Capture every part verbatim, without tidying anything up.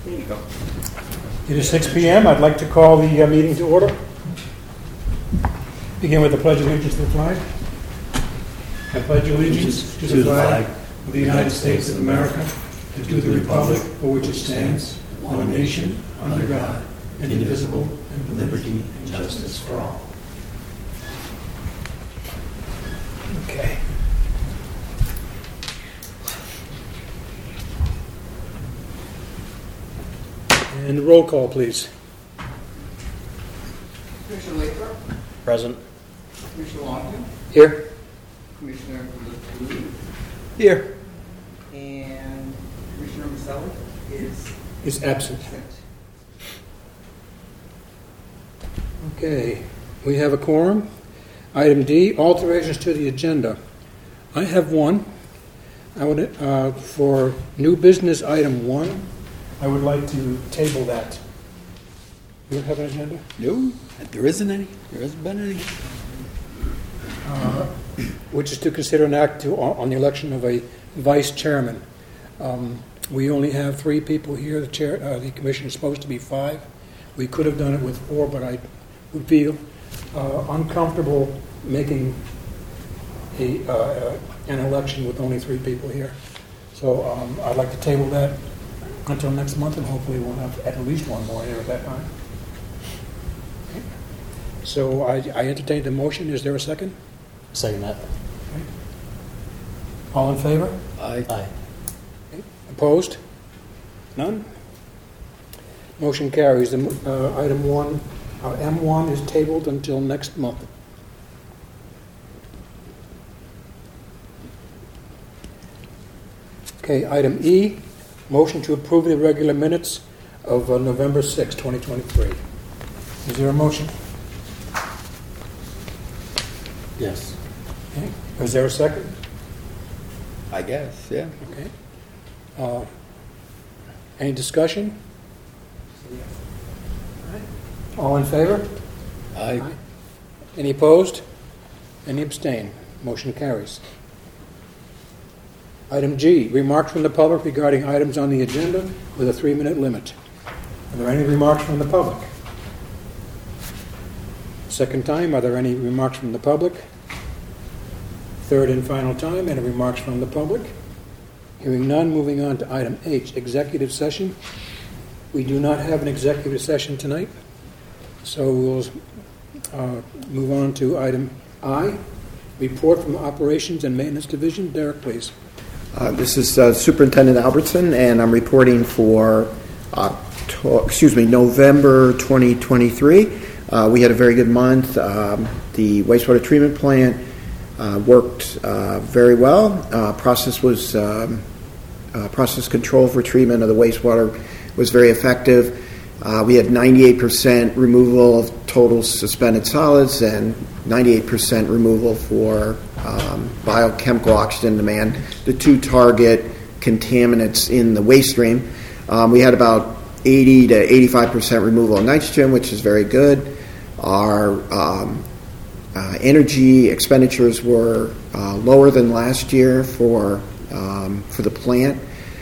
There you go. It is six p.m. I'd like to call the uh, meeting to order. Begin with the Pledge of Allegiance to the flag. I pledge allegiance to the flag of the United States of America and to the republic for which it stands, one nation, under God, indivisible, and with liberty and justice for all. Okay. And the roll call, please. Commissioner Lathrop, Present. Commissioner Longton, Here. Commissioner Blue, Here. and Commissioner Maselli is Is absent. absent. Okay, we have a quorum. Item D, alterations to the agenda. I have one. I would, uh, for new business item one, I would like to table that. You have an agenda? No, there isn't any. There hasn't been any. Uh, which is to consider an act to, on the election of a vice chairman. Um, we only have three people here. The chair, uh, the commission is supposed to be five. We could have done it with four, but I would feel uh, uncomfortable making a uh, uh, an election with only three people here. So um, I'd like to table that until next month, and hopefully we'll have at least one more here at that time. Okay. So I, I entertain the motion. Is there a second? Second that. Okay. All in favor? Aye. Aye. Okay. Opposed? None? Motion carries. The, uh, item one, uh, M one is tabled until next month. Okay, item E, motion to approve the regular minutes of uh, November sixth, twenty twenty-three. Is there a motion? Yes. Okay. Is there a second? I guess, yeah. Okay. Uh, any discussion? All in favor? Aye. Any opposed? Any abstain? Motion carries. Item G, remarks from the public regarding items on the agenda with a three-minute limit. Are there any remarks from the public? Second time, are there any remarks from the public? Third and final time, any remarks from the public? Hearing none, moving on to item H, executive session. We do not have an executive session tonight, so we'll uh, move on to item I, report from Operations and Maintenance Division. Derek, please. Uh, this is uh, Superintendent Albertson, and I'm reporting for uh, to, excuse me, November twenty twenty-three. Uh, we had a very good month. Um, the wastewater treatment plant uh, worked uh, very well. Uh, process was um, uh, process control for treatment of the wastewater was very effective. Uh, we had ninety-eight percent removal of total suspended solids and ninety-eight percent removal for um, biochemical oxygen demand, the two target contaminants in the waste stream. Um, we had about eighty to eighty-five percent removal of nitrogen, which is very good. Our um, uh, energy expenditures were uh, lower than last year for um, for the plant,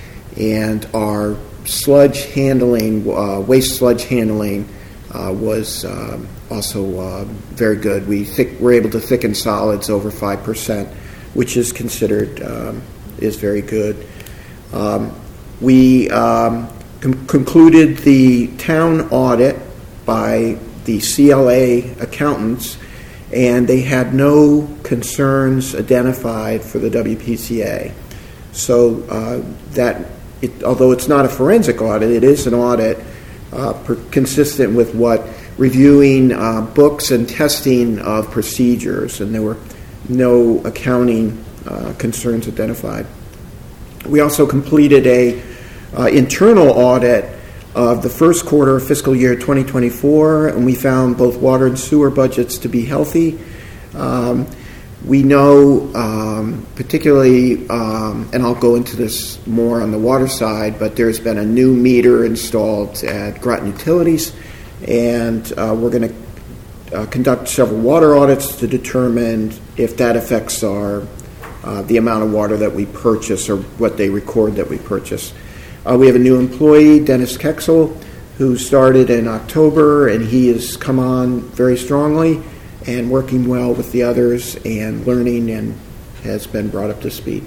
and our sludge handling, uh, waste sludge handling, uh, was um, also uh, very good. We thick, were able to thicken solids over five percent, which is considered um, is very good. Um, we um, com- concluded the town audit by the C L A accountants, and they had no concerns identified for the W P C A. So uh, that, it, although it's not a forensic audit, it is an audit uh, per, consistent with what reviewing uh, books and testing of procedures, and there were no accounting uh, concerns identified. We also completed a uh, internal audit of the first quarter of fiscal year twenty twenty-four, and we found both water and sewer budgets to be healthy. Um, we know, um, particularly, um, and I'll go into this more on the water side, but there's been a new meter installed at Groton Utilities, and uh, we're going to uh, conduct several water audits to determine if that affects our uh, the amount of water that we purchase or what they record that we purchase. Uh, we have a new employee, Dennis Kexel, who started in October, and he has come on very strongly and working well with the others and learning and has been brought up to speed.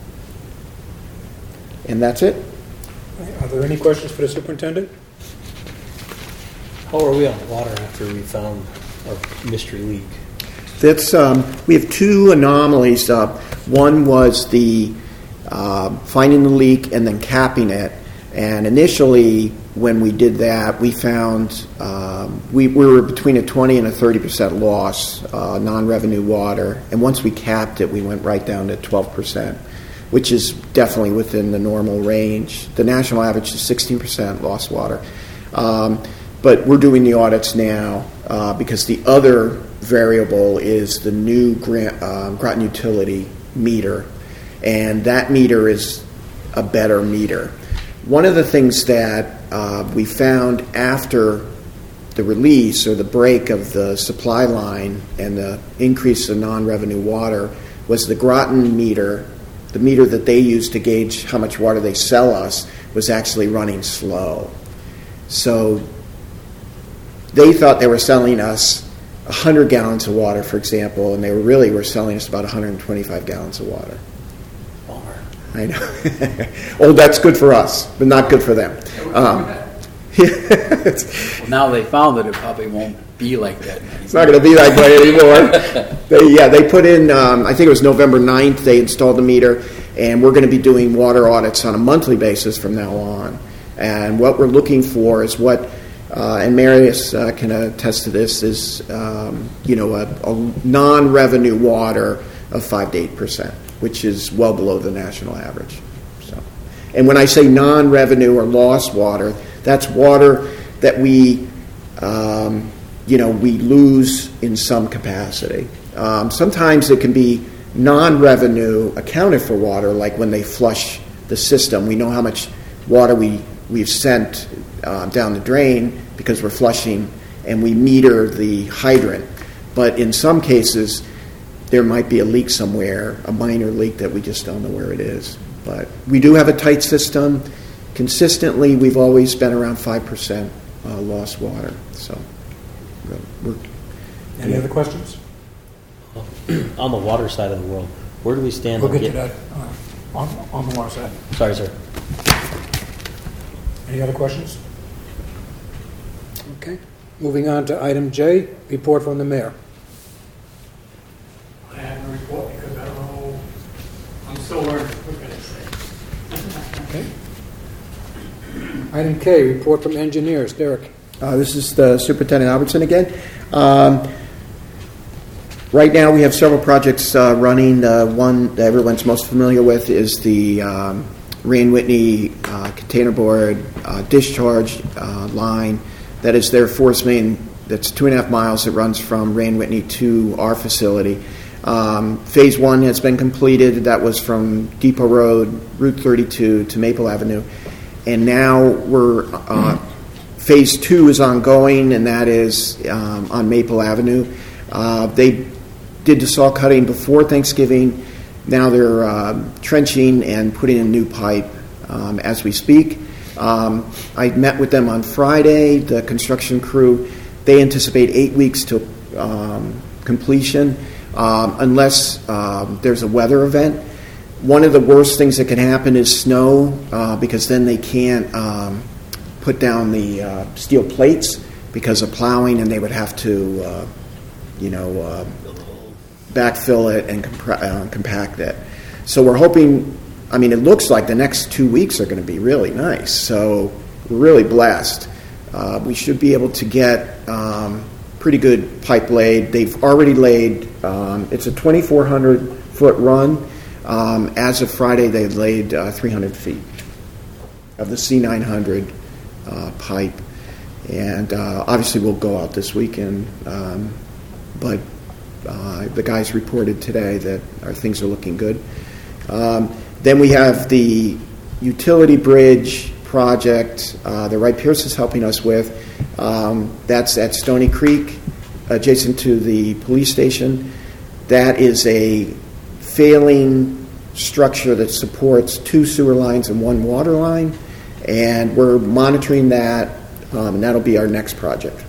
And that's it. Are there any questions for the superintendent? How are we on water after we found our mystery leak? That's um, we have two anomalies. Uh, one was the uh, finding the leak and then capping it. And initially, when we did that, we found um, we, we were between a twenty and a thirty percent loss, uh, non-revenue water. And once we capped it, we went right down to twelve percent, which is definitely within the normal range. The national average is sixteen percent lost water. Um, but we're doing the audits now uh, because the other variable is the new Grant, uh, Groton utility meter, and that meter is a better meter. One of the things that uh, we found after the release or the break of the supply line and the increase in non-revenue water was the Groton meter, the meter that they use to gauge how much water they sell us, was actually running slow. So they thought they were selling us one hundred gallons of water, for example, and they were really were selling us about one hundred twenty-five gallons of water. Bummer. I know. Oh, that's good for us, but not good for them. Um, Well, now they found that it probably won't be like that anymore. It's not going to be that way anymore. They, yeah, they put in, um, I think it was November ninth, they installed the meter, and we're going to be doing water audits on a monthly basis from now on. And what we're looking for is what, uh, and Marius uh, can attest to this, is, um, you know, a, a non-revenue water of five to eight percent, which is well below the national average. So, and when I say non-revenue or lost water, that's water that we, um, you know, we lose in some capacity. Um, sometimes it can be non-revenue accounted for water, like when they flush the system. We know how much water we, we've sent uh, down the drain because we're flushing, and we meter the hydrant. But in some cases, there might be a leak somewhere, a minor leak that we just don't know where it is. But we do have a tight system. Consistently, we've always been around five percent uh, lost water. So, we're, Any other questions? On the water side of the world, where do we stand We'll on get to get- that uh, on, on the water side. Sorry, sir. Any other questions? Okay. Moving on to item J, report from the mayor. I have no report because I don't know, I'm still learning, what can I say? Okay. Item K, report from engineers. Derek. Uh, this is the Superintendent Albertson again. Um, right now, we have several projects uh, running. Uh, one that everyone's most familiar with is the um, Rand Whitney uh, container board uh, discharge uh, line. That is their force main. That's two and a half miles that runs from Rand Whitney to our facility. Um, phase one has been completed. That was from Depot Road, Route thirty-two to Maple Avenue. And now we're, uh, phase two is ongoing, and that is um, on Maple Avenue. Uh, they did the saw cutting before Thanksgiving. Now they're uh, trenching and putting in new pipe um, as we speak. Um, I met with them on Friday, the construction crew. They anticipate eight weeks to um, completion um, unless um, there's a weather event. One of the worst things that can happen is snow uh, because then they can't um, put down the uh, steel plates because of plowing, and they would have to, uh, you know, uh, backfill it and comp- uh, compact it. So we're hoping, I mean, it looks like the next two weeks are going to be really nice. So we're really blessed. Uh, we should be able to get um, pretty good pipe laid. They've already laid, um, it's a twenty-four hundred foot run. Um, as of Friday, they laid uh, three hundred feet of the C nine hundred uh, pipe. And uh, obviously we'll go out this weekend. Um, but uh, the guys reported today that our things are looking good. Um, then we have the utility bridge project uh, that Wright Pierce is helping us with. Um, that's at Stony Creek, adjacent to the police station. That is a failing structure that supports two sewer lines and one water line. And we're monitoring that, um, and that'll be our next project.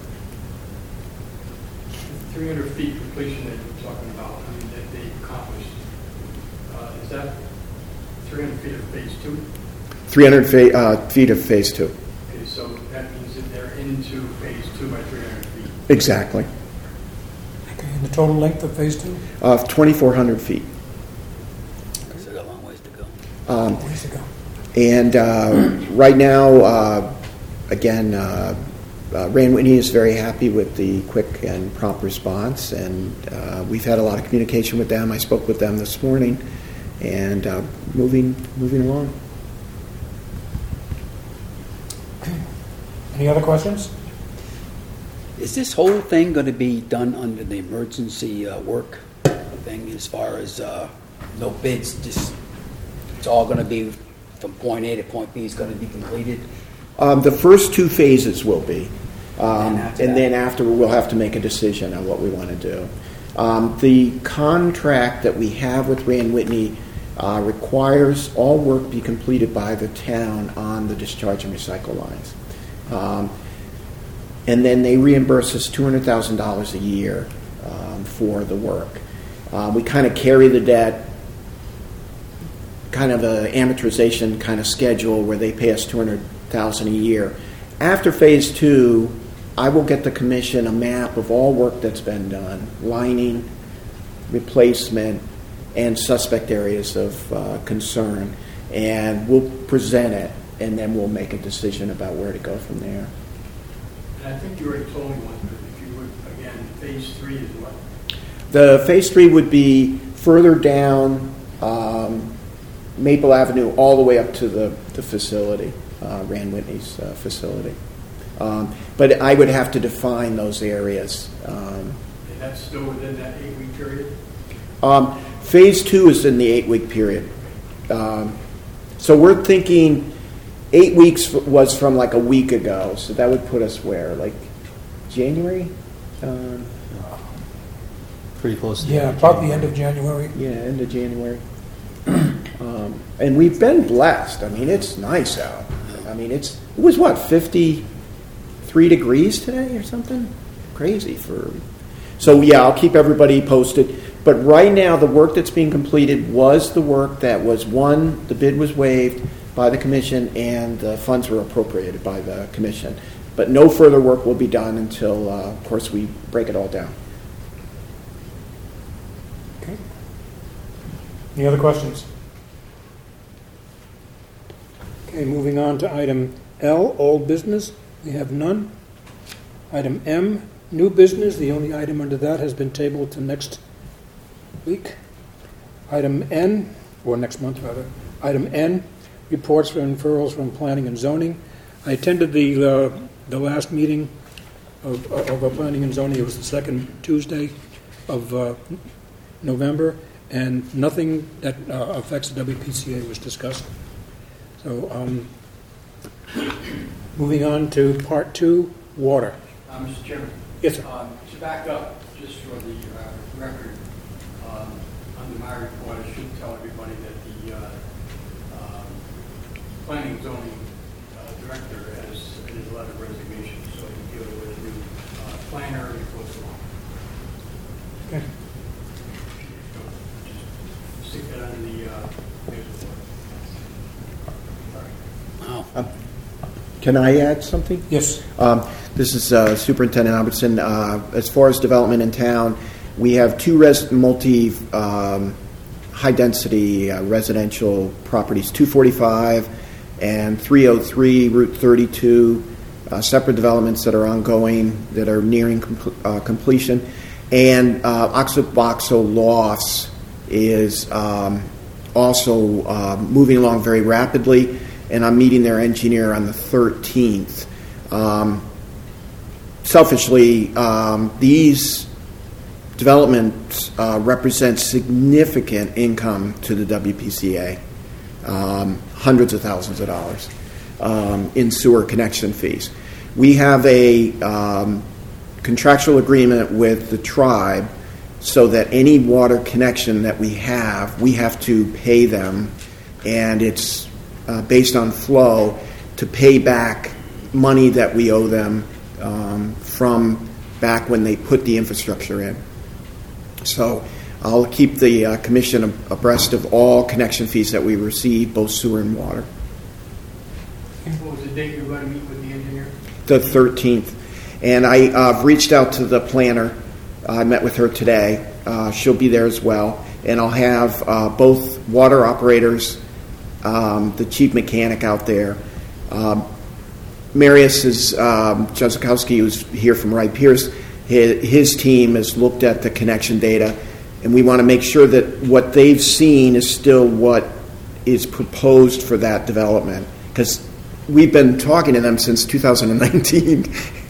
three hundred feet completion that you're talking about, I mean, that they accomplished, uh, is that three hundred feet of phase two? three hundred fa- uh, feet of phase two. Okay, so that means that they're into phase two by three hundred feet. Exactly. Okay, and the total length of phase two? Of twenty-four hundred feet. Still got a long ways to go. Um, Ways to go. And uh, right now, uh, again, uh, uh, Rand Whitney is very happy with the quick and prompt response, and uh, we've had a lot of communication with them. I spoke with them this morning, and uh, moving moving along. Any other questions? Is this whole thing going to be done under the emergency uh, work thing as far as uh, no bids, just it's all going to be from point A to point B is going to be completed? Um, the first two phases will be, um, And after and that? then after we'll have to make a decision on what we want to do. Um, the contract that we have with Rand Whitney uh, requires all work be completed by the town on the discharge and recycle lines. Um, and then they reimburse us two hundred thousand dollars a year um, for the work. Uh, we kind of carry the debt, kind of an amortization kind of schedule where they pay us two hundred thousand dollars a year. After phase two, I will get the commission a map of all work that's been done, lining, replacement, and suspect areas of uh, concern, and we'll present it, and then we'll make a decision about where to go from there. And I think you already told me once, but if you would, again, phase three is what? The phase three would be further down um, Maple Avenue all the way up to the, the facility, uh, Rand Whitney's uh, facility. Um, but I would have to define those areas. Um, And that's still within that eight-week period? um, phase two is in the eight-week period. Um, so we're thinking eight weeks f- was from like a week ago, so that would put us where? Like January? Um, Pretty close to the Yeah, end of about the end January. of January. Yeah, end of January. um, and we've been blessed. I mean, it's nice out. I mean, it's it was what fifty-three degrees today or something crazy for. So yeah, I'll keep everybody posted. But right now, the work that's being completed was the work that was won. The bid was waived by the commission, and the funds were appropriated by the commission. But no further work will be done until, uh, of course, we break it all down. Okay. Any other questions? Okay, moving on to item L, old business. We have none. Item M, new business. The only item under that has been tabled to next week. Item N, or next month rather. Item N, reports for referrals from planning and zoning. I attended the uh, the last meeting of, of our planning and zoning. It was the second Tuesday of uh, November, and nothing that uh, affects the W P C A was discussed. So, um, moving on to part two, water. Uh, Mister Chairman. Yes, sir. Um, to back up, just for the uh, record, um, under my report, I should tell everybody that the uh, um, planning and zoning uh, director has submitted a letter of resignation, so he can deal with a new uh, planner and goes along. Okay. So just stick that under the uh, news report. All right. Wow. Can I add something? Yes. Um, this is uh, Superintendent Albertson. Uh, as far as development in town, we have two res- multi um, high-density uh, residential properties, two forty-five and three oh three Route thirty-two, uh, separate developments that are ongoing, that are nearing com- uh, completion. And uh, Oxoboxo Lofts is um, also uh, moving along very rapidly, and I'm meeting their engineer on the thirteenth. Um, selfishly, um, these developments uh, represent significant income to the W P C A, um, hundreds of thousands of dollars um, in sewer connection fees. We have a um, contractual agreement with the tribe so that any water connection that we have, we have to pay them, and it's Uh, based on flow to pay back money that we owe them um, from back when they put the infrastructure in. So I'll keep the uh, commission ab- abreast of all connection fees that we receive, both sewer and water. What was the date you were going to meet with the engineer? The thirteenth. And I, uh, I've reached out to the planner. I met with her today. Uh, she'll be there as well. And I'll have uh, both water operators, um, the chief mechanic out there. Um, Marius is, um, Jozakowski, who's here from Wright Pierce, his, his team has looked at the connection data, and we want to make sure that what they've seen is still what is proposed for that development. Because we've been talking to them since two thousand nineteen.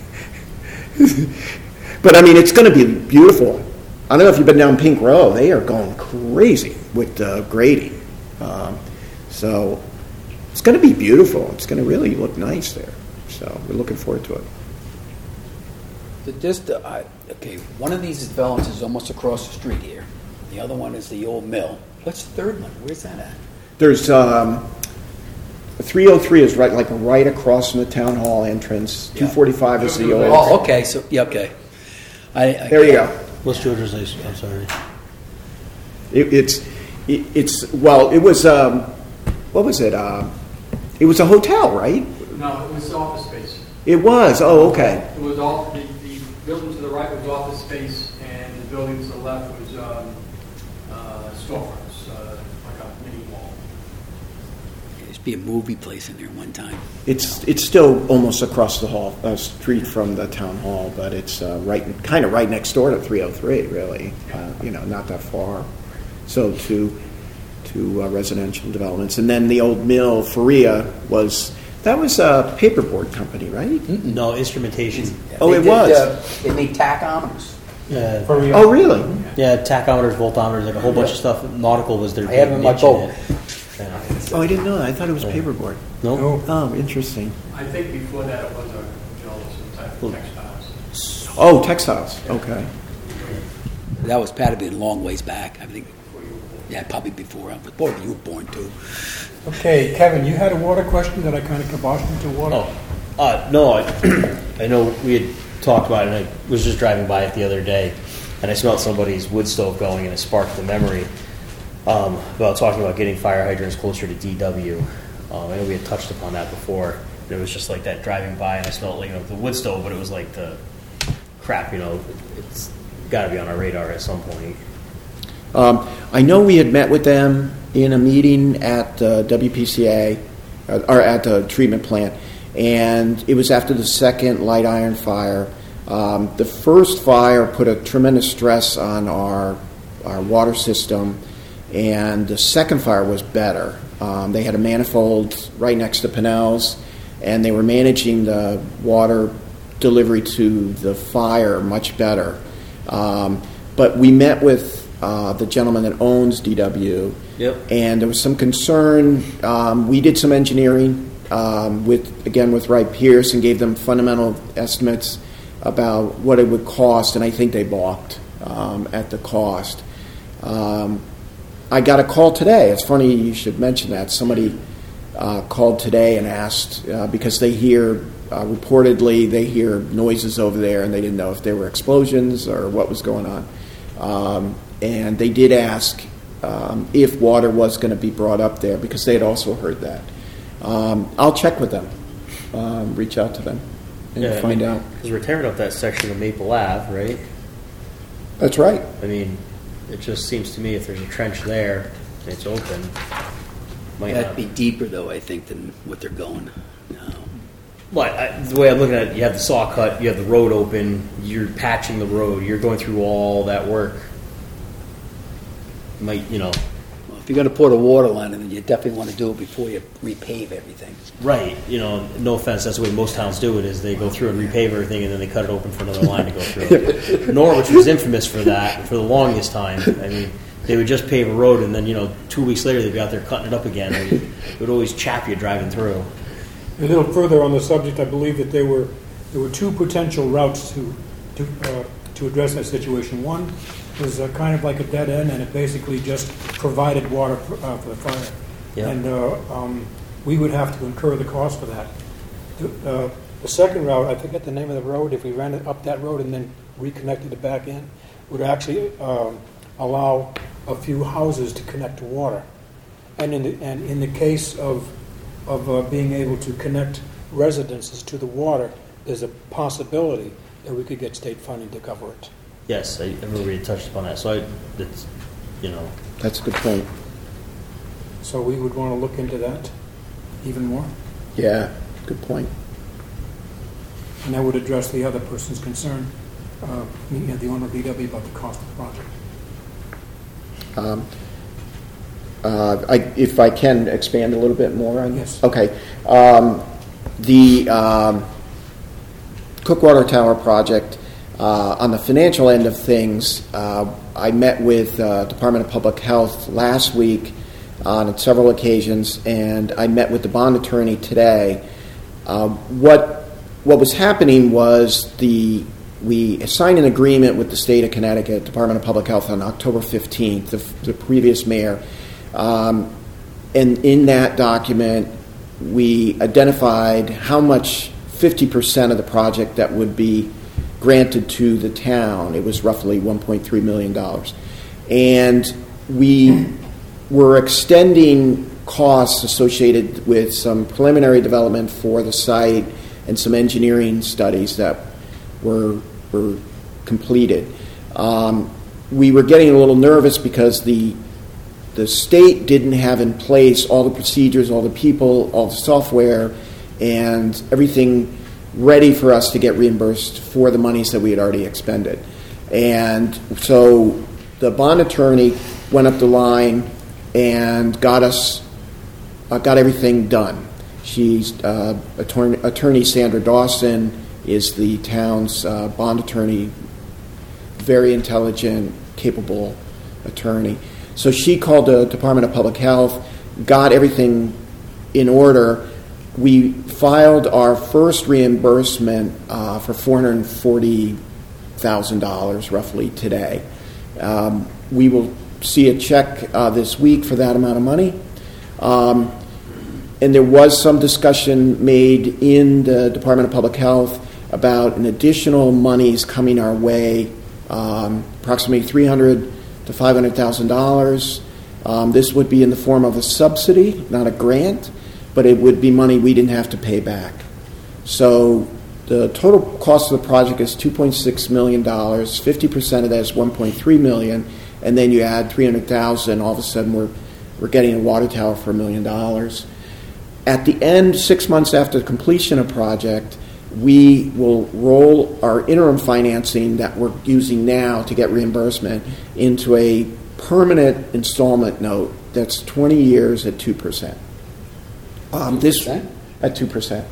But, I mean, it's going to be beautiful. I don't know if you've been down Pink Row. They are going crazy with the grading. Um, so it's going to be beautiful. It's going to really look nice there. So we're looking forward to it. The just, uh, I- okay, one of these developments is almost across the street here. The other one is the old mill. What's the third one? Where's that at? There's um, three oh three is right, like right across from the town hall entrance. Yeah. two forty-five is the old. Oh, okay, so, yeah, okay. I, I, There you go. What's George's? I'm sorry. It, it's it, it's well, it was um, what was it? Uh, it was a hotel, right? No, it was office space. It was. Oh, okay. It was all, the, the building to the right was office space, and the building to the left was um, uh, storefronts, uh, like a mini mall. There used to be a movie place in there one time. It's it's still almost across the hall, uh, street from the town hall, but it's uh, right, kind of right next door to three oh three, really. Uh, you know, not that far. So to to uh, residential developments, and then the old mill, Faria, was that was a paperboard company, right? No, instrumentation. Oh, They it did, was. uh, They made tachometers. Yeah, Oh, really? yeah, tachometers, voltometers, like a whole bunch of stuff. Nautical was their I have big them in my niche boat. it. Yeah. Oh, I didn't know that. I thought it was paperboard. No, Oh, interesting. I think before that it was a, you know, some type of textiles. Oh, textiles. Okay. That was probably a long ways back, I think. Yeah, probably before I was born. You were born too. Okay, Kevin, you had a water question that I kind of kiboshed into water? Oh, uh, no, I, I know we had talked about it, and I was just driving by it the other day, and I smelled somebody's wood stove going, and it sparked the memory um, about talking about getting fire hydrants closer to D W. Um, I know we had touched upon that before, and it was just like that driving by, and I smelled like, you know, the wood stove, but it was like the crap, you know, it's got to be on our radar at some point. Um, I know we had met with them in a meeting at uh, W P C A, uh, or at the treatment plant, and it was after the second light iron fire. Um, the first fire put a tremendous stress on our our water system, and the second fire was better. Um, they had a manifold right next to Pinnell's, and they were managing the water delivery to the fire much better. Um, but we met with Uh, the gentleman that owns D W, Yep. and there was some concern. Um, we did some engineering um, with, again, with Wright Pierce, and gave them fundamental estimates about what it would cost, and I think they balked um, at the cost. Um, I got a call today. It's funny you should mention that. Somebody uh, called today and asked uh, because they hear uh, reportedly they hear noises over there, and they didn't know if there were explosions or what was going on. Um, and they did ask um, if water was going to be brought up there, because they had also heard that. Um, I'll check with them, um, reach out to them, and Yeah, I find mean, out. because we're tearing up that section of Maple Ave, right? That's right. I mean, it just seems to me if there's a trench there, and it's open, might That'd not be deeper, though, I think, than what they're going. No. But I, the way I'm looking at it, you have the saw cut, you have the road open, you're patching the road, you're going through all that work. Might, you know, Well, if you're going to pour the water line in, you definitely want to do it before you repave everything. right, you know, no offense, that's the way most towns do it, is they go through and repave everything, and then they cut it open for another line to go through. Norwich was infamous for that for the longest time. I mean, they would just pave a road, and then, you know, two weeks later they'd be out there cutting it up again, and it would always chap you driving through. A little further on the subject, I believe that there were there were two potential routes to to uh, to address that situation. One was uh, kind of like a dead end, and it basically just provided water for, uh, for the fire. Yeah. And uh, um, we would have to incur the cost for that. The, uh, the second route, I forget the name of the road, if we ran it up that road and then reconnected it back in, would actually um, allow a few houses to connect to water. And in the, and in the case of, of uh, being able to connect residences to the water, there's a possibility that we could get state funding to cover it. Yes, I I remember you touched upon that. So I, it's, you know, That's a good point. So we would want to look into that even more. Yeah, good point. And that would address the other person's concern, uh, you know, the owner of B W, about the cost of the project. Um, uh, I, if I can expand a little bit more on Yes. Okay. Um, the um, Cookwater Tower project, uh, on the financial end of things, uh, I met with uh, Department of Public Health last week on several occasions, and I met with the bond attorney today. Uh, what what was happening was the we signed an agreement with the state of Connecticut, Department of Public Health, on October fifteenth, the, the previous mayor. Um, and in that document, we identified how much fifty percent of the project that would be granted to the town. It was roughly one point three million dollars. And we were extending costs associated with some preliminary development for the site and some engineering studies that were were completed. Um, we were getting a little nervous because the the state didn't have in place all the procedures, all the people, all the software, and everything ready for us to get reimbursed for the monies that we had already expended. And so the bond attorney went up the line and got us uh, got everything done. She's uh, attorney, attorney Sandra Dawson is the town's uh, bond attorney, very intelligent, capable attorney. So she called the Department of Public Health, got everything in order. We filed our first reimbursement uh, for four hundred forty thousand dollars roughly today. Um, we will see a check uh, this week for that amount of money. Um, and there was some discussion made in the Department of Public Health about an additional monies coming our way, um, approximately three hundred thousand to five hundred thousand dollars. Um, this would be in the form of a subsidy, not a grant, but it would be money we didn't have to pay back. So the total cost of the project is two point six million dollars. fifty percent of that is one point three million dollars, and then you add three hundred thousand dollars, all of a sudden we're, we're getting a water tower for a million dollars. At the end, six months after the completion of the project, we will roll our interim financing that we're using now to get reimbursement into a permanent installment note that's twenty years at two percent. Um, this at two percent.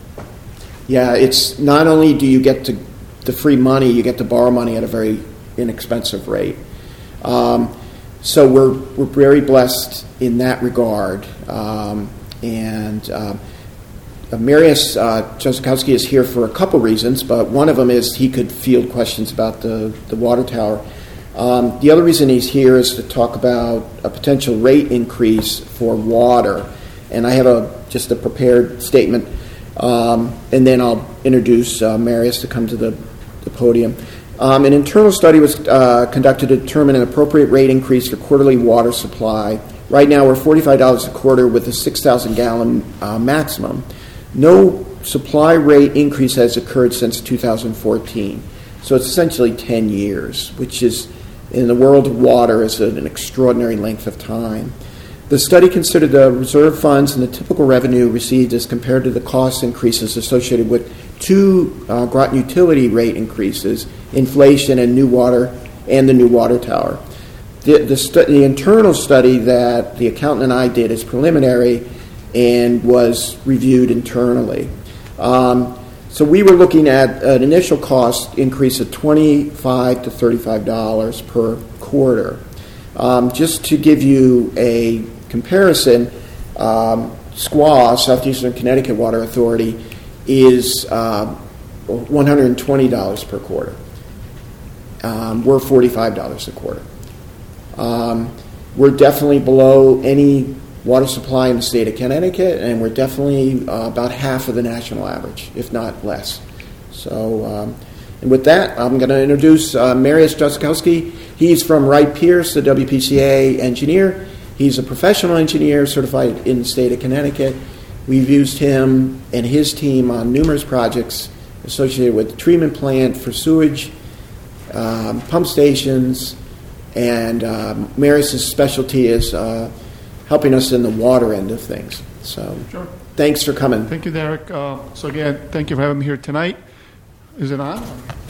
Yeah, it's not only do you get to the free money, you get to borrow money at a very inexpensive rate. Um, so we're we're very blessed in that regard. Um, and um, Marius uh, Josikowski is here for a couple reasons, but one of them is he could field questions about the, the water tower. Um, the other reason he's here is to talk about a potential rate increase for water. And I have a just a prepared statement, um, and then I'll introduce uh, Marius to come to the, the podium. Um, an internal study was uh, conducted to determine an appropriate rate increase for quarterly water supply. Right now we're forty-five dollars a quarter with a six thousand gallon uh, maximum. No supply rate increase has occurred since two thousand fourteen. So it's essentially ten years, which is, in the world of water, is an extraordinary length of time. The study considered the reserve funds and the typical revenue received as compared to the cost increases associated with two uh, Groton utility rate increases, inflation, and new water, and the new water tower. The, the, stu- the internal study that the accountant and I did is preliminary and was reviewed internally. Um, so we were looking at an initial cost increase of twenty-five to thirty-five dollars per quarter. Um, just to give you a comparison, um, S C W A, Southeastern Connecticut Water Authority, is uh, one hundred twenty dollars per quarter. Um, we're forty-five dollars a quarter. Um, we're definitely below any water supply in the state of Connecticut, and we're definitely uh, about half of the national average, if not less. So, um, and with that, I'm going to introduce uh, Marius Jacikowski. He's from Wright Pierce, the W P C A engineer. He's a professional engineer certified in the state of Connecticut. We've used him and his team on numerous projects associated with the treatment plant for sewage, um, pump stations, and um, Marius' specialty is uh, helping us in the water end of things. So, Sure. Thanks for coming. Thank you, Derek. Uh, so again, thank you for having me here tonight. Is it on?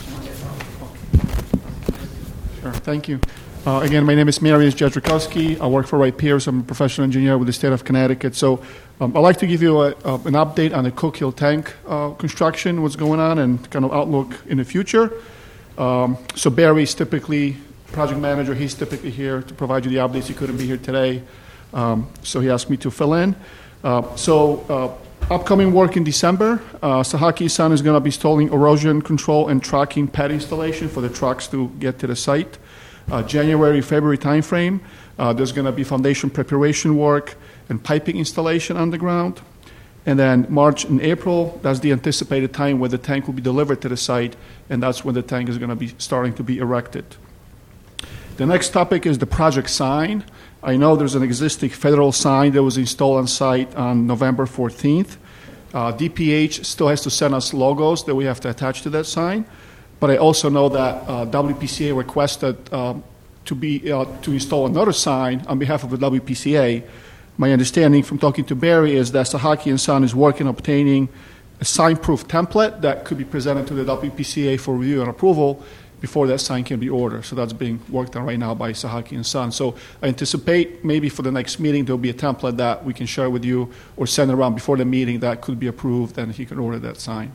Sure, thank you. Uh, again, my name is Marius Jacikowski. I work for Wright Pierce. I'm a professional engineer with the state of Connecticut. So um, I'd like to give you a, uh, an update on the Cook Hill tank uh, construction, what's going on, and kind of outlook in the future. Um, so Barry's typically project manager. He's typically here to provide you the updates. He couldn't be here today, um, so he asked me to fill in. Uh, so uh, upcoming work in December, uh, Sahaki San is going to be installing erosion control and tracking pad installation for the trucks to get to the site. Uh, January, February timeframe, uh, there's going to be foundation preparation work and piping installation underground. And then March and April, that's the anticipated time where the tank will be delivered to the site, and that's when the tank is going to be starting to be erected. The next topic is the project sign. I know there's an existing federal sign that was installed on site on November fourteenth. Uh, D P H still has to send us logos that we have to attach to that sign. But I also know that uh, W P C A requested um, to be uh, to install another sign on behalf of the W P C A. My understanding from talking to Barry is that Sahaki and Son is working on obtaining a sign-proof template that could be presented to the W P C A for review and approval before that sign can be ordered. So that's being worked on right now by Sahaki and Son. So I anticipate maybe for the next meeting there'll be a template that we can share with you or send around before the meeting that could be approved, and he can order that sign.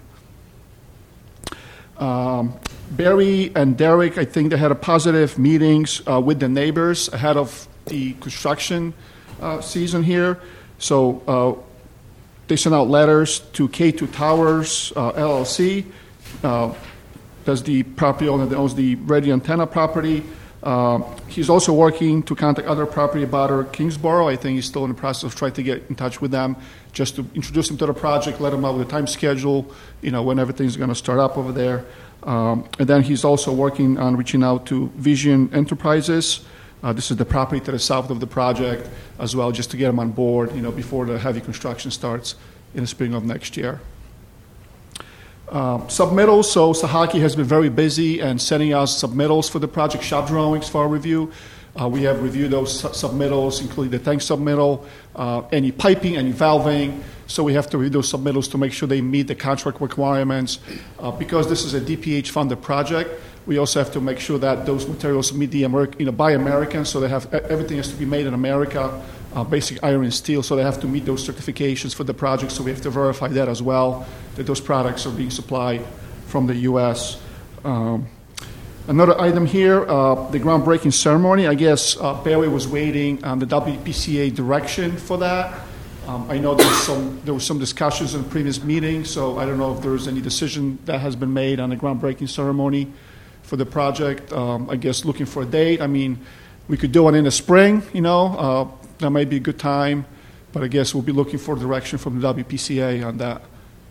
Um, Barry and Derek, I think they had a positive meetings uh, with the neighbors ahead of the construction uh, season here. So uh, they sent out letters to K two Towers uh, L L C. Uh, that's the property owner that owns the radio antenna property. Uh, he's also working to contact other property abutter, Kingsborough. I think he's still in the process of trying to get in touch with them just to introduce them to the project, let them know the time schedule, you know, when everything's going to start up over there. Um, and then he's also working on reaching out to Vision Enterprises. Uh, this is the property to the south of the project as well, just to get them on board, you know, before the heavy construction starts in the spring of next year. Uh, submittals, so Sahaki has been very busy and sending us submittals for the project shop drawings for our review. Uh, we have reviewed those su- submittals, including the tank submittal, uh, any piping, any valving. So we have to read those submittals to make sure they meet the contract requirements. Uh, because this is a D P H-funded project, we also have to make sure that those materials meet the Ameri- you know, by Americans, so they have everything has to be made in America. Uh, basic iron and steel, so they have to meet those certifications for the project, so we have to verify that as well, that those products are being supplied from the U S. Um, another item here, uh, the groundbreaking ceremony. I guess uh, Barry was waiting on the W P C A direction for that. Um, I know there was some there was some discussions in previous meetings, so I don't know if there was any decision that has been made on the groundbreaking ceremony for the project. Um, I guess looking for a date. I mean, we could do it in the spring, you know, uh, that might be a good time, but I guess we'll be looking for direction from the W P C A on that.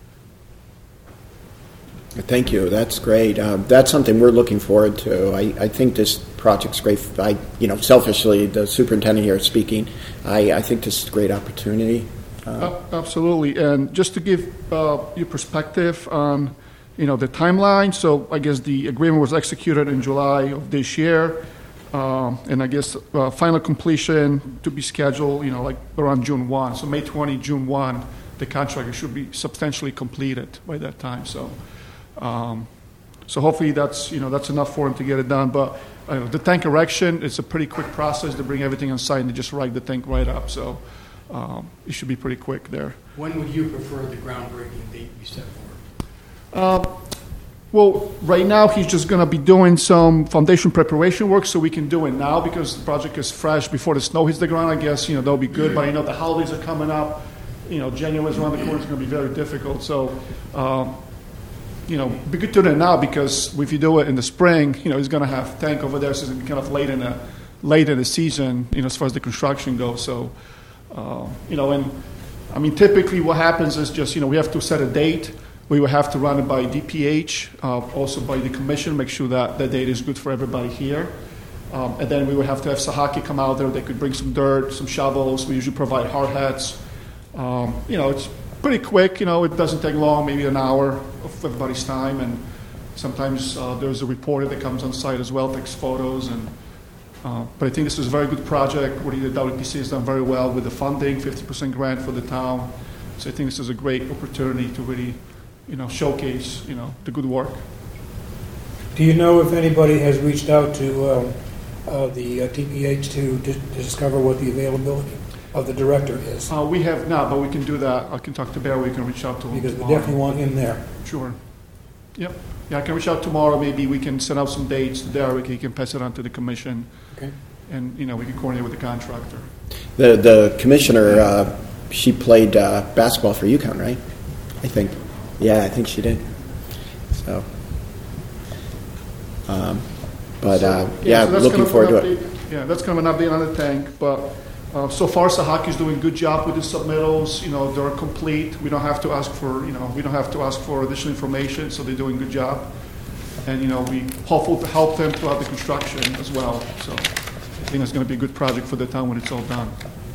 Thank you. That's great. Uh, that's something we're looking forward to. I, I think this project's great. I, you know, selfishly, the superintendent here speaking, I, I think this is a great opportunity. Uh, Uh, absolutely, and just to give uh, you perspective on, you know, the timeline. So I guess the agreement was executed in July of this year. Um, and I guess uh, final completion to be scheduled, you know, like around June first. So May twentieth, June first, the contract should be substantially completed by that time. So, um, so hopefully that's, you know, that's enough for him to get it done. But uh, the tank erection, it's a pretty quick process to bring everything on site and just rig the tank right up. So um, it should be pretty quick there. When would you prefer the groundbreaking date be set for? Uh, Well, right now he's just going to be doing some foundation preparation work, so we can do it now because the project is fresh before the snow hits the ground. I guess, you know, that'll be good, but I know the holidays are coming up. You know, January's around the corner. It's going to be very difficult. So, um, you know, be good to do it now because if you do it in the spring, you know, he's going to have tank over there, so it's kind of late in the late in the season, you know, as far as the construction goes. So, Uh, you know, and I mean, typically what happens is just, you know, we have to set a date. We will have to run it by D P H, uh, also by the commission, make sure that the date is good for everybody here. Um, and then we would have to have Sahaki come out there. They could bring some dirt, some shovels. We usually provide hard hats. Um, you know, it's pretty quick. You know, it doesn't take long, maybe an hour of everybody's time. And sometimes uh, there's a reporter that comes on site as well, takes photos. And uh, but I think this is a very good project. What the W P C has done very well with the funding, fifty percent grant for the town. So I think this is a great opportunity to really, you know, showcase, you know, the good work. Do you know if anybody has reached out to uh, uh, the uh, T P H to, to discover what the availability of the director is? Uh, we have not, but we can do that. I can talk to Barry. We can reach out to him Because we tomorrow. definitely want him there. Sure. Yep. Yeah, I can reach out tomorrow. Maybe we can send out some dates to Derek. He can pass it on to the commission. Okay. And, you know, we can coordinate with the contractor. The the commissioner, uh, she played uh, basketball for UConn, right? I think. Yeah, I think she did. So, um, but uh, yeah, so that's looking kind of forward an to it. update- Yeah, that's kind of an update on the tank. But uh, so far, Sahaki's doing a good job with the submittals. You know, they're complete. We don't have to ask for, you know, we don't have to ask for additional information. So they're doing a good job. And you know, we hopeful to help them throughout the construction as well. So I think it's going to be a good project for the town when it's all done.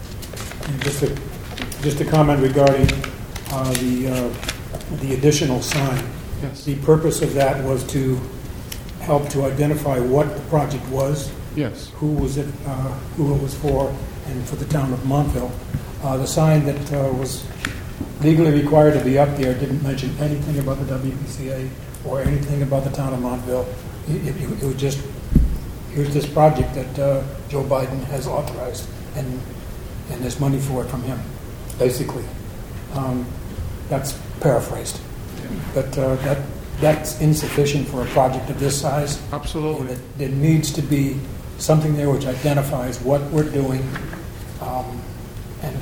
And just a, just a comment regarding uh, the, uh, the additional sign. Yes. The purpose of that was to help to identify what the project was, Yes. who was it, uh, who it was for, and for the town of Montville. Uh, the sign that uh, was legally required to be up there didn't mention anything about the W P C A or anything about the town of Montville. It, it, it was just, here's this project that uh, Joe Biden has authorized, and and there's money for it from him, basically. Um, that's paraphrased, but uh, that that's insufficient for a project of this size. Absolutely. And it, there needs to be something there which identifies what we're doing, um, and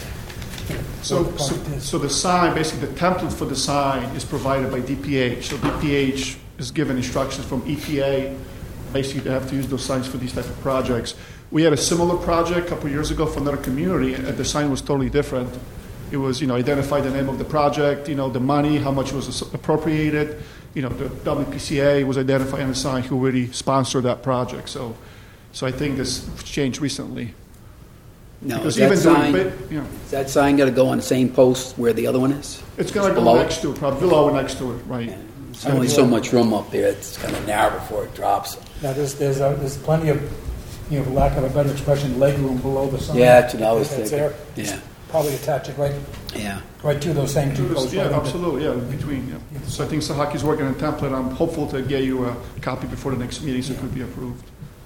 you know, So, what the so, project is. so the sign, basically the template for the sign is provided by D P H. So D P H is given instructions from E P A. Basically, they have to use those signs for these type of projects. We had a similar project a couple years ago for another community, and the sign was totally different. It was, you know, identify the name of the project, you know, the money, how much was appropriated. You know, the W P C A was identified on the sign who really sponsored that project. So, so I think this changed recently. Now, is Because that even doing sign, bit, you know, is that sign got to go on the same post where the other one is? it's going to go Below it? next to it, probably below and next to it, right? Yeah. There's only so much room up there. It's kind of narrow before it drops. Now, there's, there's, a, there's plenty of, you know, for lack of a better expression, leg room below the sign. Yeah, that's what I was That's thinking. there. Yeah. Probably attach it right, Yeah. right to those same two posts. Yeah, right into- absolutely, yeah, in between, yeah. So I think Sahaki's working on a template. I'm hopeful to get you a copy before the next meeting so it could be approved.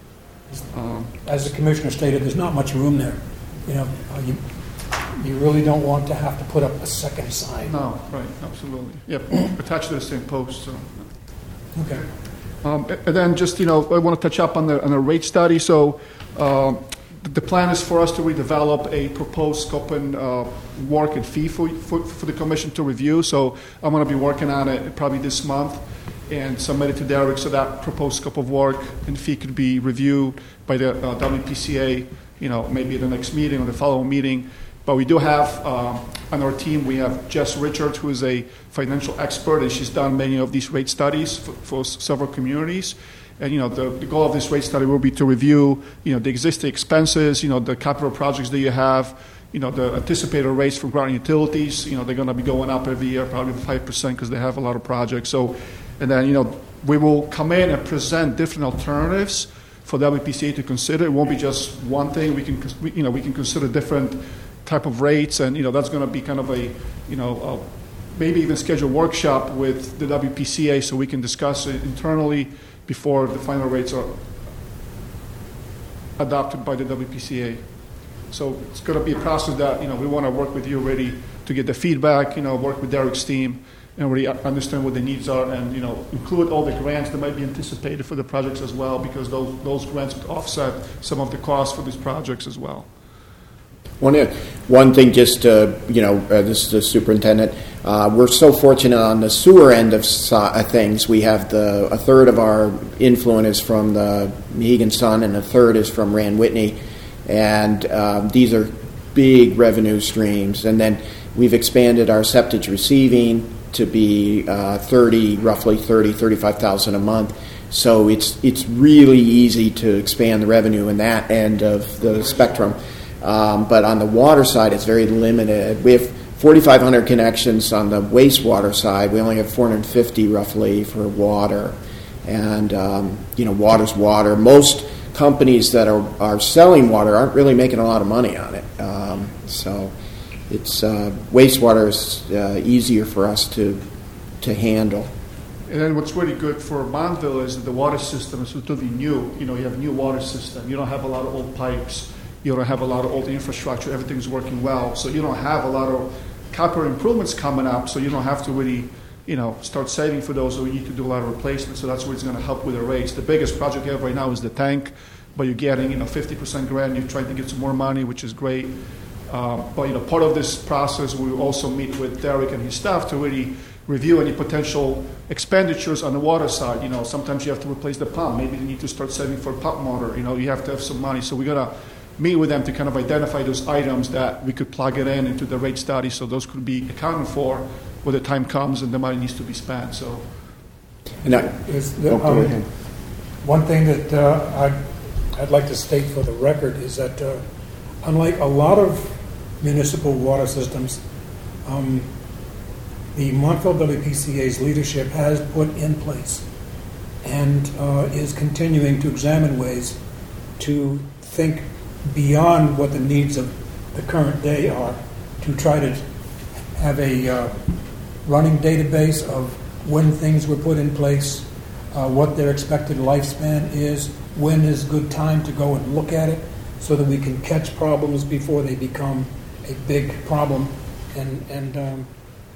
Um, As the commissioner stated, there's not much room there. You know, uh, you, you really don't want to have to put up a second sign. No, right, absolutely. Yep, attached to the same post, so. Okay. Um, And then just, you know, I want to touch up on the, on the rate study. So um, the plan is for us to redevelop a proposed scope and uh, work and fee for, for, for the commission to review. So I'm going to be working on it probably this month and submit it to Derek so that proposed scope of work and fee could be reviewed by the uh, W P C A, you know, maybe at the next meeting or the following meeting. But we do have um, on our team, we have Jess Richards, who is a financial expert, and she's done many of these rate studies for, for several communities. And, you know, the, the goal of this rate study will be to review, you know, the existing expenses, you know, the capital projects that you have, you know, the anticipated rates for ground utilities. You know, they're going to be going up every year, probably five percent because they have a lot of projects. So, and then, you know, we will come in and present different alternatives for W P C A to consider. It won't be just one thing. We can, we, you know, we can consider different type of rates, and you know that's going to be kind of a, you know, uh, maybe even schedule a workshop with the W P C A so we can discuss it internally before the final rates are adopted by the W P C A. So it's going to be a process that, you know, we want to work with you already to get the feedback, you know, work with Derek's team and really understand what the needs are, and you know, include all the grants that might be anticipated for the projects as well, because those those grants would offset some of the costs for these projects as well. One, one thing, just uh, you know, uh, this is the superintendent. Uh, we're so fortunate on the sewer end of so- things. We have the a third of our influence is from the Mohegan Sun, and a third is from Rand Whitney, and um, these are big revenue streams. And then we've expanded our septic receiving to be uh, thirty, roughly thirty, thirty-five thousand a month. So it's it's really easy to expand the revenue in that end of the spectrum. Um, but on the water side, it's very limited. We have forty-five hundred connections on the wastewater side. We only have four hundred fifty roughly for water. And, um, you know, water's water. Most companies that are, are selling water aren't really making a lot of money on it. Um, so it's uh, wastewater is uh, easier for us to to handle. And then what's really good for Montville is that the water system is relatively new. You know, you have a new water system. You don't have a lot of old pipes. You don't have a lot of old infrastructure. Everything's working well. So you don't have a lot of capital improvements coming up. So you don't have to really, you know, start saving for those, or you need to do a lot of replacements. So that's what's going to help with the rates. The biggest project you have right now is the tank, but you're getting, you know, fifty percent grant. You're trying to get some more money, which is great. Uh, but, you know, part of this process, we will also meet with Derek and his staff to really review any potential expenditures on the water side. You know, sometimes you have to replace the pump. Maybe you need to start saving for pump motor. You know, you have to have some money. So we're going to meet with them to kind of identify those items that we could plug it in into the rate study, so those could be accounted for when the time comes and the money needs to be spent. So, And I, Is the, oh, go um, ahead. one thing that uh, I'd, I'd like to state for the record is that uh, unlike a lot of municipal water systems, um, the Montville W P C A's leadership has put in place and uh, is continuing to examine ways to think beyond what the needs of the current day are, to try to have a uh, running database of when things were put in place, uh, what their expected lifespan is, when is good time to go and look at it, so that we can catch problems before they become a big problem. And, and um,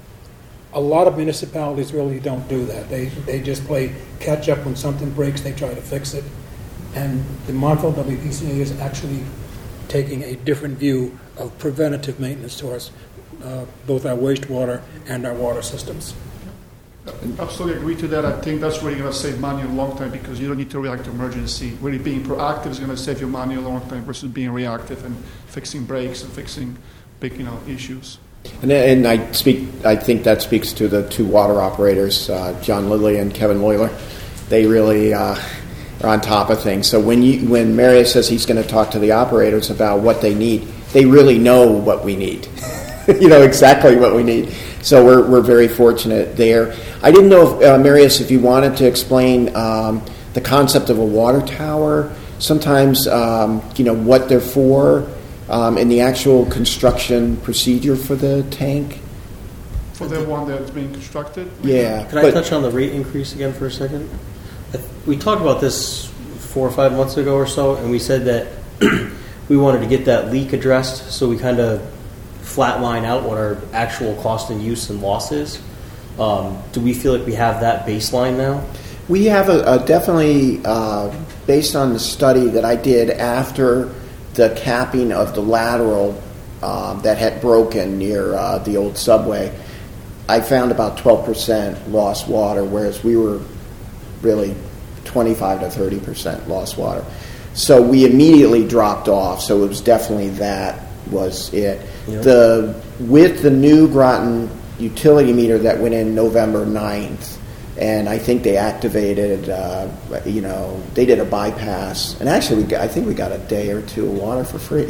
a lot of municipalities really don't do that. They, they just play catch up. When something breaks, they try to fix it. And the Montville W P C A is actually taking a different view of preventative maintenance to us, uh, both our wastewater and our water systems. absolutely agree to that. I think that's really going to save money in the long time, because you don't need to react to emergency. Really being proactive is going to save you money in the long time versus being reactive and fixing breaks and fixing big, you know, issues. And, and I speak. I think that speaks to the two water operators, uh, John Lidley and Kevin Loyler. They really uh, are on top of things. So when you when Marius says he's going to talk to the operators about what they need, they really know what we need. You know exactly what we need. So we're we're very fortunate there. I didn't know, if, uh, Marius, if you wanted to explain um, the concept of a water tower. Sometimes, um, you know, what they're for. Um, and the actual construction procedure for the tank? For the one that's being constructed? Yeah. Can I touch on the rate increase again for a second? We talked about this four or five months ago or so, and we said that we wanted to get that leak addressed, so we kind of flatline out what our actual cost and use and loss is. Um, do we feel like we have that baseline now? We have a, a definitely, uh, based on the study that I did after the capping of the lateral um, that had broken near uh, the old subway, I found about twelve percent lost water, whereas we were really twenty-five to thirty percent lost water. So we immediately dropped off, so it was definitely that was it. Yep. The with the new Groton utility meter that went in November ninth, and I think they activated, uh, you know, they did a bypass. And actually, we got, I think we got a day or two of water for free.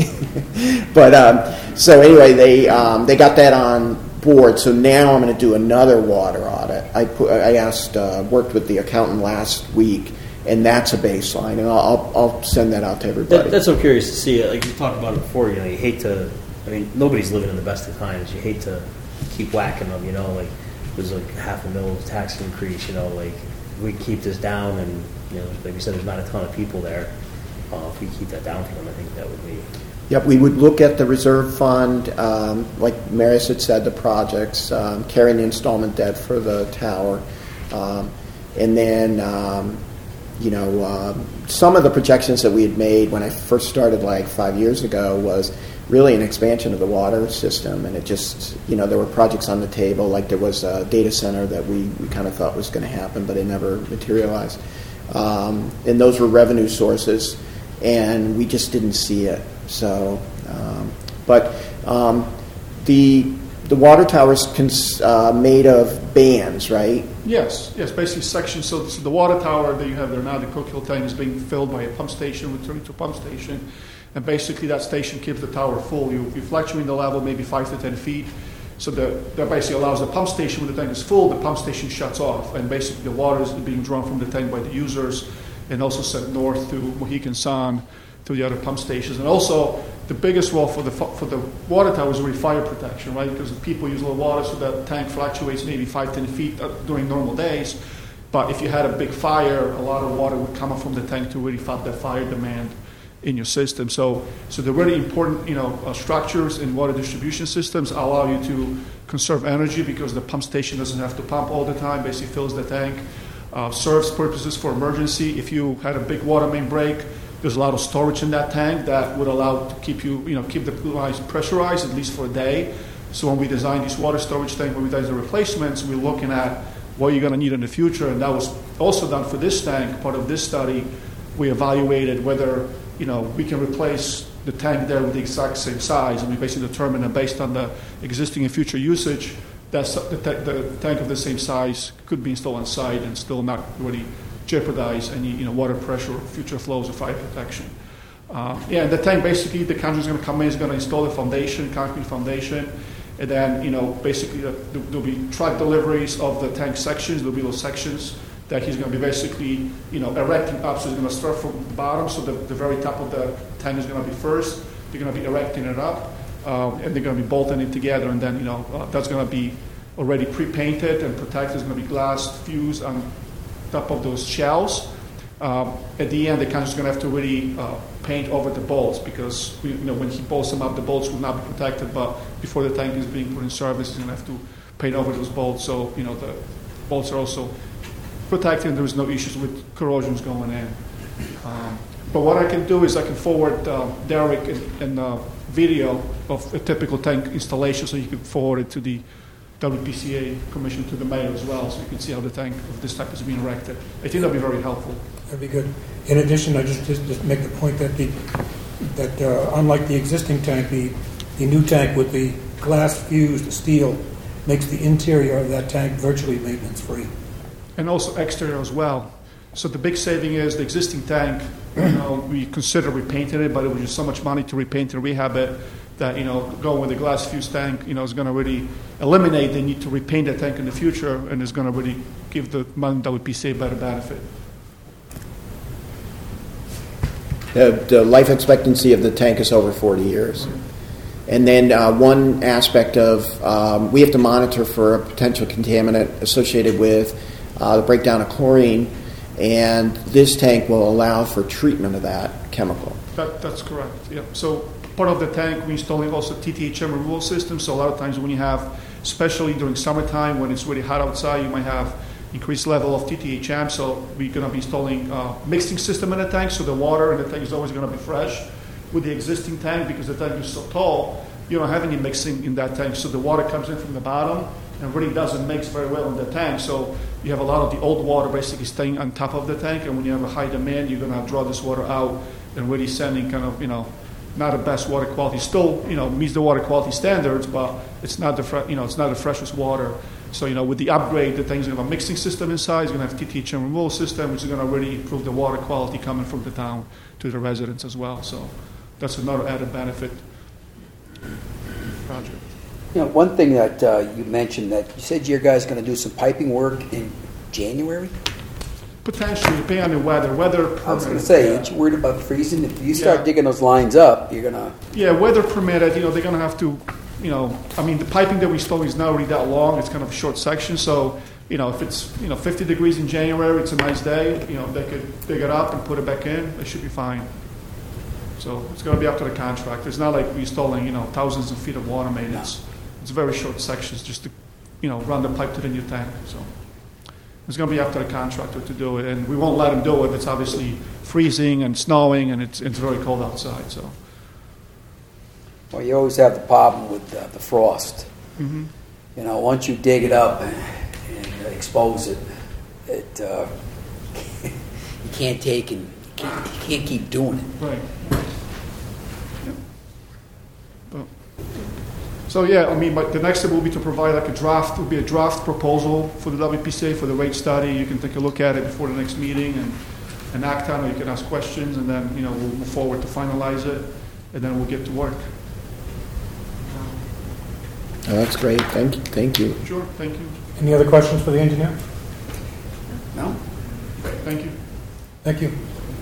But um, so anyway, they um, they got that on board. So now I'm going to do another water audit. I put, I asked, uh, worked with the accountant last week, and that's a baseline. And I'll I'll send that out to everybody. That, that's so curious to see it. Like you talked about it before. You know, you hate to. I mean, nobody's living in the best of times. You hate to keep whacking them. You know, like. Was like half a mil tax increase, you know, like if we keep this down, and you know, like you said, there's not a ton of people there. Uh, if we keep that down for them, I think that would be. Yep, we would look at the reserve fund, um, like Marius had said, the projects, um, carrying the installment debt for the tower, um, and then um, you know, um, some of the projections that we had made when I first started, like five years ago, was really an expansion of the water system, and it just, you know, there were projects on the table, like there was a data center that we, we kind of thought was going to happen, but it never materialized. Um, and those were revenue sources, and we just didn't see it. So um, But um, the the water tower is cons- uh, made of bands, right? Yes, yes, basically sections. So, so the water tower that you have there now, the Cook tank, is being filled by a pump station, returning to a pump station, and basically that station keeps the tower full. You, you fluctuate the level maybe five to ten feet. So the, that basically allows the pump station, when the tank is full, the pump station shuts off, and basically the water is being drawn from the tank by the users, and also sent north to Mohegan Sun, to the other pump stations. And also, the biggest role for the for the water tower is really fire protection, right? Because people use a little water, so that tank fluctuates maybe five, ten feet during normal days. But if you had a big fire, a lot of water would come up from the tank to really fight that fire demand in your system. So, so the really important, you know, uh, structures in water distribution systems allow you to conserve energy because the pump station doesn't have to pump all the time. Basically, fills the tank, uh, serves purposes for emergency. If you had a big water main break, there's a lot of storage in that tank that would allow to keep you, you know, keep the lines pressurized at least for a day. So when we design these water storage tanks, when we design the replacements, we're looking at what you're going to need in the future, and that was also done for this tank. Part of this study, we evaluated whether, you know, we can replace the tank there with the exact same size, and we basically determined that based on the existing and future usage, that the, ta- the tank of the same size could be installed on site and still not really jeopardize any, you know, water pressure or future flows or fire protection. Uh, yeah, and the tank basically, the contractor is going to come in, is going to install a foundation, concrete foundation, and then, you know, basically uh, there'll be truck deliveries of the tank sections. There'll be those sections that he's going to be basically, you know, erecting up. So he's going to start from the bottom, so the, the very top of the tank is going to be first. They're going to be erecting it up, um, and they're going to be bolting it together, and then, you know, uh, that's going to be already pre-painted and protected. There's going to be glass fused on top of those shells. Um, at the end, the contractor's going to have to really uh, paint over the bolts because, we, you know, when he bolts them up, the bolts will not be protected. But before the tank is being put in service, he's going to have to paint over those bolts, so, you know, the bolts are also protected and there's no issues with corrosions going in. Um, but what I can do is I can forward uh, Derek and a video of a typical tank installation, so you can forward it to the W P C A commission, to the mayor as well, so you can see how the tank of this type is being erected. I think that'll be very helpful. That'd be good. In addition, I just just, just make the point that the that uh, unlike the existing tank, the the new tank with the glass fused steel makes the interior of that tank virtually maintenance free, and also exterior as well. So the big saving is the existing tank. You know, we consider repainting it, but it was just so much money to repaint and rehab it that, you know, going with a glass fused tank, you know, is going to really eliminate the need to repaint the tank in the future, and is going to really give the W P C A better benefit. The, the life expectancy of the tank is over forty years. And then uh, one aspect of, um, we have to monitor for a potential contaminant associated with uh, the breakdown of chlorine, and this tank will allow for treatment of that chemical. That, that's correct, yeah. So part of the tank, we're installing also T T H M removal system. So a lot of times when you have, especially during summertime when it's really hot outside, you might have increased level of T T H M. So we're going to be installing a mixing system in the tank, so the water in the tank is always going to be fresh. With the existing tank, because the tank is so tall, you don't have any mixing in that tank. So the water comes in from the bottom and really doesn't mix very well in the tank. So you have a lot of the old water basically staying on top of the tank. And when you have a high demand, you're going to draw this water out and really sending kind of, you know, not the best water quality. Still, you know, meets the water quality standards, but it's not the fre- you know it's not the freshest water. So, you know, with the upgrade, the thing's going to have a mixing system inside. It's going to have a T T H M removal system, which is going to really improve the water quality coming from the town to the residents as well. So that's another added benefit project. You know, one thing that uh, you mentioned, that you said your guys going to do some piping work in January? Potentially, depending on the weather. Weather I was going to permitted, say, yeah. aren't you worried about freezing? If you start Yeah. digging those lines up, you're going to... Yeah, weather permitted, you know, they're going to have to, you know, I mean, the piping that we install is not really that long. It's kind of a short section. So, you know, if it's, you know, fifty degrees in January, it's a nice day, you know, they could dig it up and put it back in. It should be fine. So it's going to be up to the contractor. It's not like we're installing, you know, thousands of feet of water main. It's, it's very short sections just to, you know, run the pipe to the new tank. So it's going to be up to the contractor to do it. And we won't let him do it. It's obviously freezing and snowing, and it's, it's very cold outside. So. Well, you always have the problem with uh, the frost. Mm-hmm. You know, once you dig it up and, and expose it, it uh, you can't take and you can't, you can't keep doing it. Right. Yeah. But So yeah, I mean, but the next step will be to provide like a draft, will be a draft proposal for the W P C A for the rate study. You can take a look at it before the next meeting and, and act on it. You can ask questions, and then, you know, we'll move forward to finalize it, and then we'll get to work. Oh, that's great. Thank you. Thank you. Sure, thank you. Any other questions for the engineer? No? Thank you. Thank you.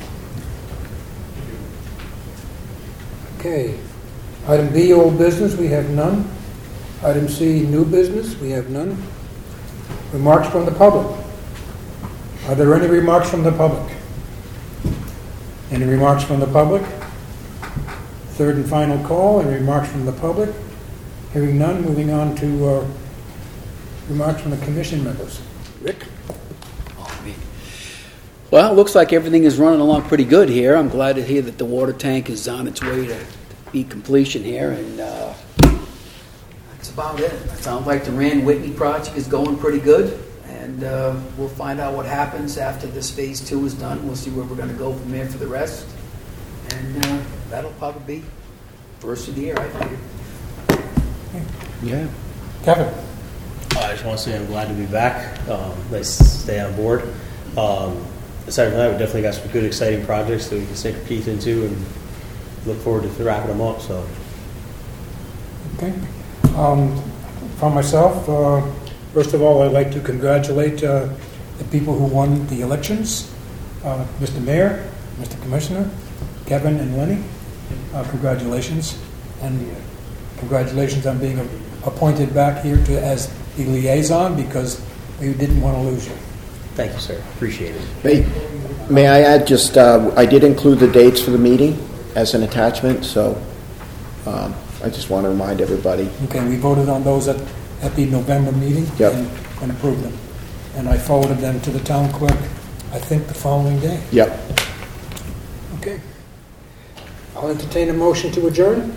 Okay. Item B, old business, we have none. Item C, new business, we have none. Remarks from the public. Are there any remarks from the public? Any remarks from the public? Third and final call, any remarks from the public? Hearing none, moving on to uh, remarks from the commission members. Rick? Oh, me. Well, it looks like everything is running along pretty good here. I'm glad to hear that the water tank is on its way to be completion here, and uh, that's about it. It sounds like the Rand Whitney project is going pretty good, and uh, we'll find out what happens after this phase two is done. We'll see where we're going to go from there for the rest, and uh, that'll probably be first of the year, I figure. Yeah. Kevin? I just want to say I'm glad to be back. Um, nice to stay on board. Um, aside from that, we definitely got some good, exciting projects that we can sink our teeth into and look forward to wrapping them up. So, Okay. Um, From myself, uh, first of all, I'd like to congratulate uh, the people who won the elections, uh, Mister Mayor, Mister Commissioner, Kevin and Lenny. Uh, Congratulations. And congratulations on being appointed back here to as the liaison, because we didn't want to lose you. thank you, sir. Appreciate it. May, may I add just, uh, I did include the dates for the meeting as an attachment, so um, I just want to remind everybody. Okay, we voted on those at, at the November meeting. Yep. and, and approved them. And I forwarded them to the town clerk, I think the following day. Yep. Okay. I'll entertain a motion to adjourn.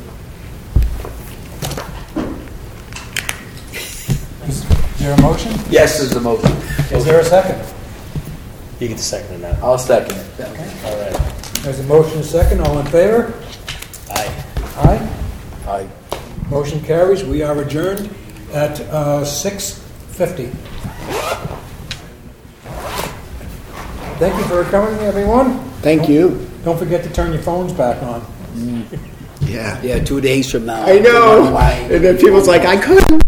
Is there a motion? Yes, there's a motion. Is there a second? You get the second in that. I'll second it. All right. There's a motion and a second. All in favor? Aye. Aye. Aye. Motion carries. We are adjourned at uh, six fifty. Thank you for coming, everyone. Thank Don't- you. Don't forget to turn your phones back on. Yeah. Yeah, two days from now. I know. Why? And then people's like, I couldn't.